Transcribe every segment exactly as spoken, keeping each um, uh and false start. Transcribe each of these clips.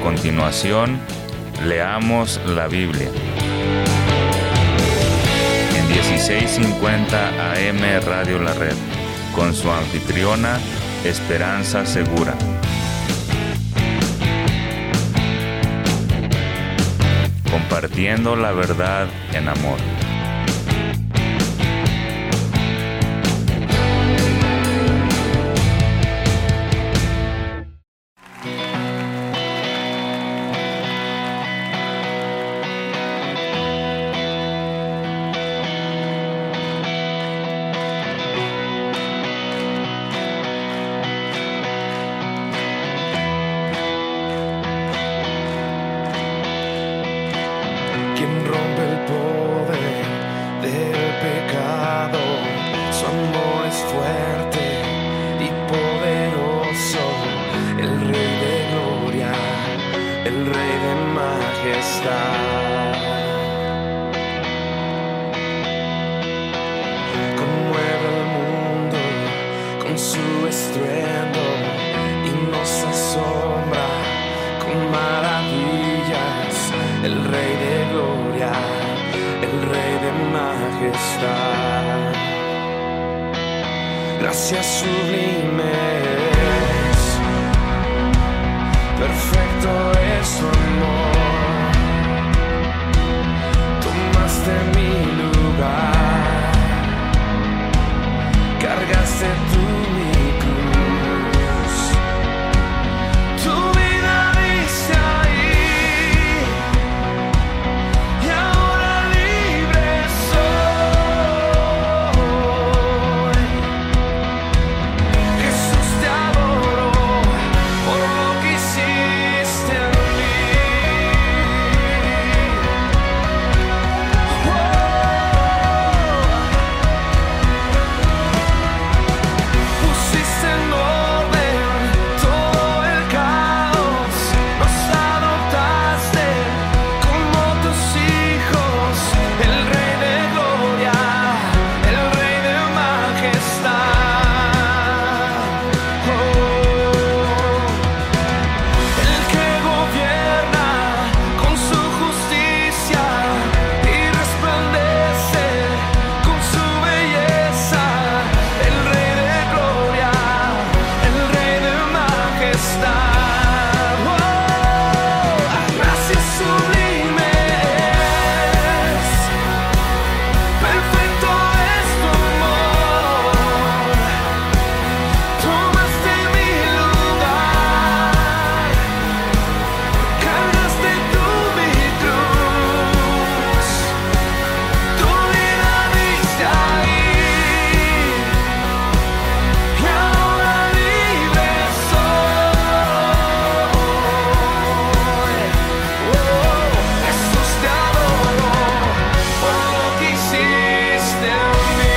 continuación, leamos la Biblia. En dieciséis cincuenta A M Radio La Red, con su anfitriona, Esperanza Segura. Compartiendo la verdad en amor. Quien rompe el poder del pecado, su amor es fuerte y poderoso, el Rey de gloria, el Rey de majestad. Conmueve el mundo con su estruendo y nos asombra con maravillas, el Rey de gloria, el Rey de majestad. Gracias sublimes, perfecto es su amor. Tomaste mi lugar, cargaste tú mi cruz. Tu vida diste ahí, y ahora libre soy. Jesús, te adoro por lo que hiciste en mí. Pusiste en orden todo el caos, nos adoptaste como tus hijos, el Rey de gloria, el Rey de majestad. Oh, el que gobierna con su justicia y resplandece con su belleza, el Rey de gloria, el Rey de majestad. Oh, gracias sublimes, perfecto es tu amor. Tomaste mi lugar, cargaste tú mi cruz. Tu vida diste ahí, y ahora libre soy. Oh, Jesús, te adoro por lo que hiciste en mí.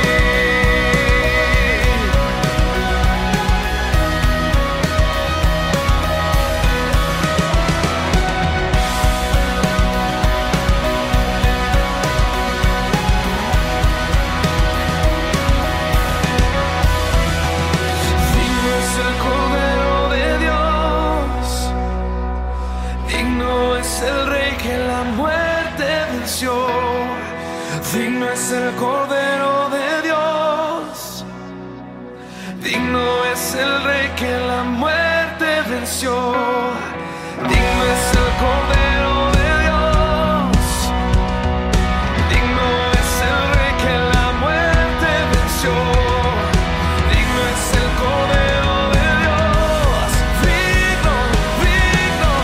Digno es el Cordero de Dios, digno es el Rey que la muerte venció. Digno es el Cordero de Dios, digno es el Rey que la muerte venció. Digno es el Cordero de Dios, digno es el Rey que la muerte venció. Digno es el Cordero de Dios, digno, digno.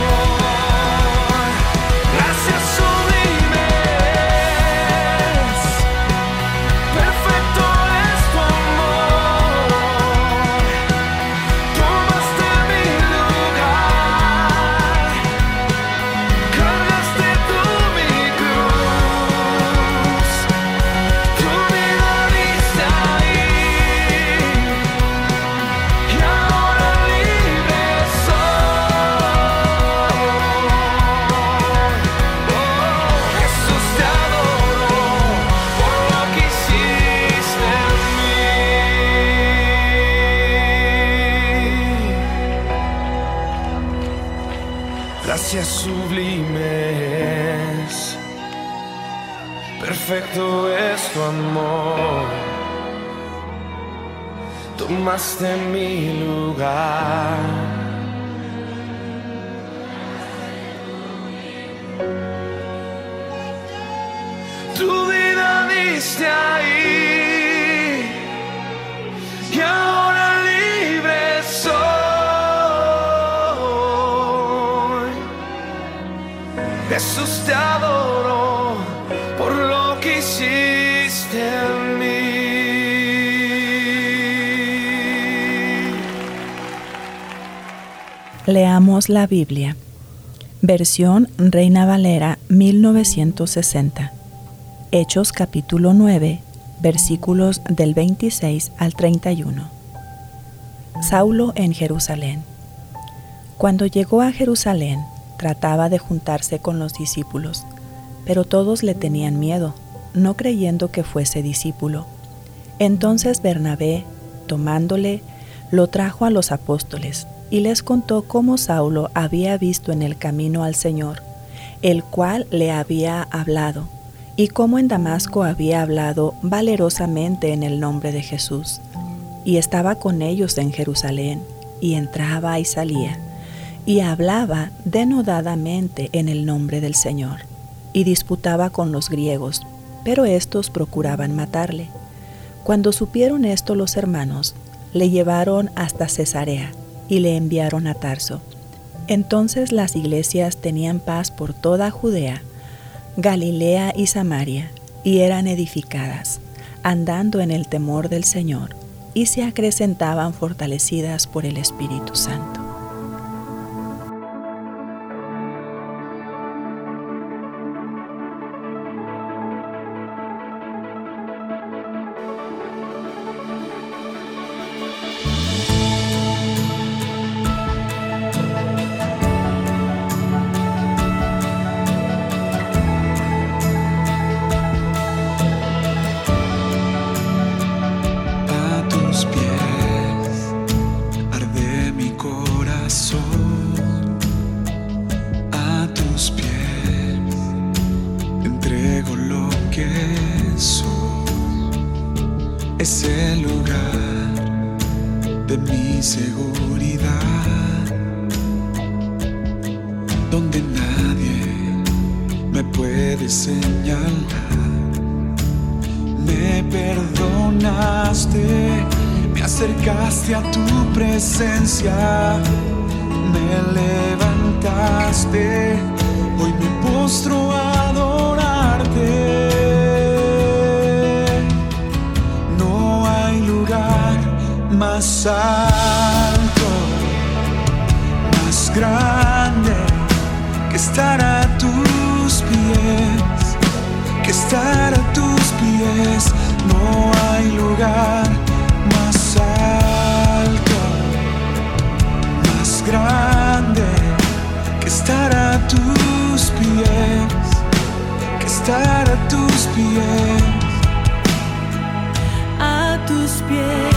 Gracias sublimes, perfecto es tu amor. Tomaste mi lugar, gracias sublimes, perfecto es tu amor, tomaste mi lugar. Tu vida diste ahí y ahora libre soy. Jesús, te adoro por lo que hiciste en mí. Leamos la Biblia. Versión Reina Valera mil novecientos sesenta. Hechos capítulo nueve, versículos del veintiséis al treinta y uno. Saulo en Jerusalén. Cuando llegó a Jerusalén, trataba de juntarse con los discípulos, pero todos le tenían miedo, no creyendo que fuese discípulo. Entonces Bernabé, tomándole, lo trajo a los apóstoles y les contó cómo Saulo había visto en el camino al Señor, el cual le había hablado, y cómo en Damasco había hablado valerosamente en el nombre de Jesús, y estaba con ellos en Jerusalén, y entraba y salía, y hablaba denodadamente en el nombre del Señor, y disputaba con los griegos, pero éstos procuraban matarle. Cuando supieron esto los hermanos, le llevaron hasta Cesarea, y le enviaron a Tarso. Entonces las iglesias tenían paz por toda Judea, Galilea y Samaria, y eran edificadas, andando en el temor del Señor, y se acrecentaban fortalecidas por el Espíritu Santo. Es el lugar de mi seguridad, donde nadie me puede señalar. Me perdonaste, me acercaste a tu presencia, me levantaste, hoy me postro a adorarte. Más alto, más grande, que estar a tus pies, que estar a tus pies. No hay lugar más alto, más grande, que estar a tus pies, que estar a tus pies, a tus pies.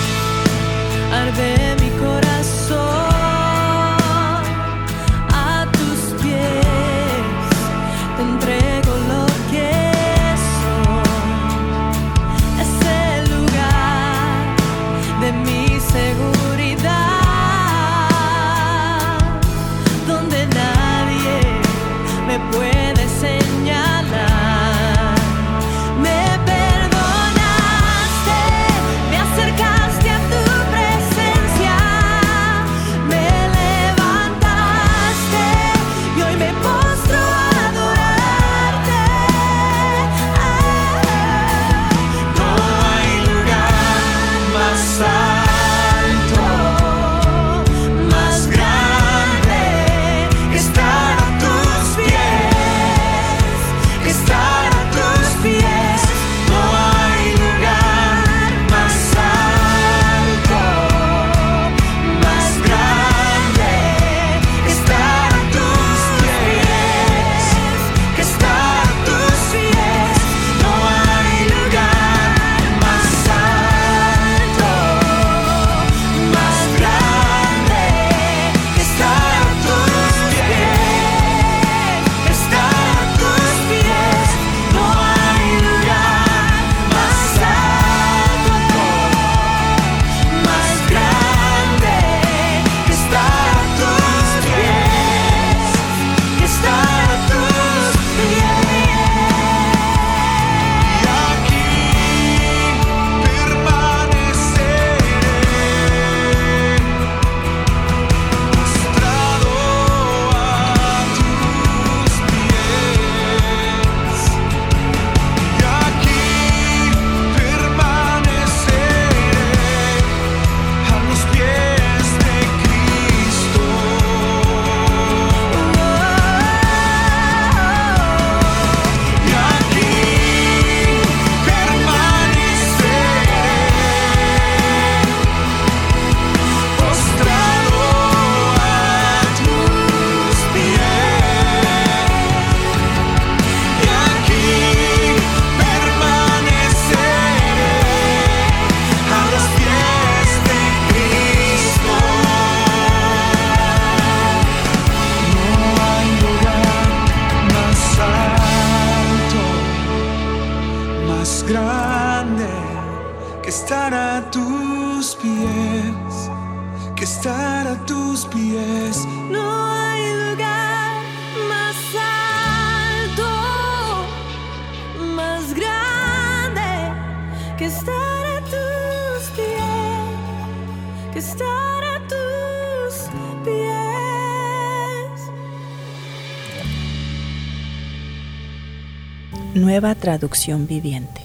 Arde mi corazón, a tus pies te entrego lo que soy. Es el lugar de mi seguridad, donde nadie me puede señalar. Me perdonaste, me acercaste a tu presencia, estar a tus pies. No hay lugar más alto, más grande que estar a tus pies, que estar a tus pies. Nueva traducción viviente.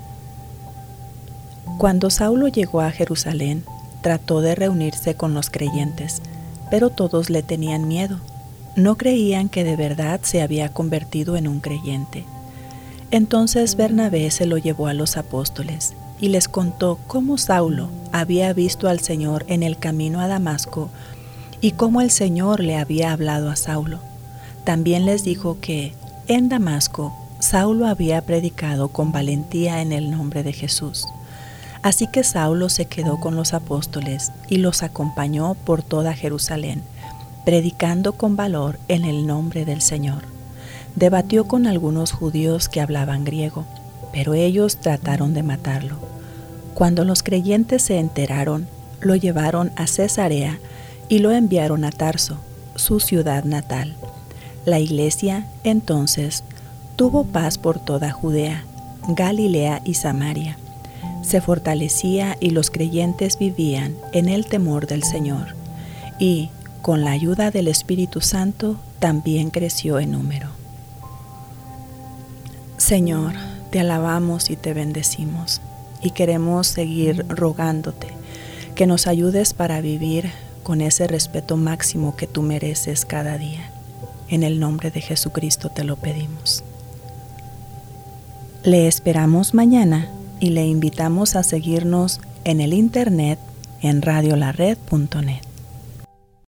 Cuando Saulo llegó a Jerusalén, trató de reunirse con los creyentes, pero todos le tenían miedo. No creían que de verdad se había convertido en un creyente. Entonces Bernabé se lo llevó a los apóstoles y les contó cómo Saulo había visto al Señor en el camino a Damasco y cómo el Señor le había hablado a Saulo. También les dijo que en Damasco Saulo había predicado con valentía en el nombre de Jesús. Así que Saulo se quedó con los apóstoles y los acompañó por toda Jerusalén, predicando con valor en el nombre del Señor. Debatió con algunos judíos que hablaban griego, pero ellos trataron de matarlo. Cuando los creyentes se enteraron, lo llevaron a Cesarea y lo enviaron a Tarso, su ciudad natal. La iglesia, entonces, tuvo paz por toda Judea, Galilea y Samaria. Se fortalecía y los creyentes vivían en el temor del Señor, y, con la ayuda del Espíritu Santo, también creció en número. Señor, te alabamos y te bendecimos, y queremos seguir rogándote que nos ayudes para vivir con ese respeto máximo que tú mereces cada día. En el nombre de Jesucristo te lo pedimos. Le esperamos mañana y le invitamos a seguirnos en el internet en radio la red punto net.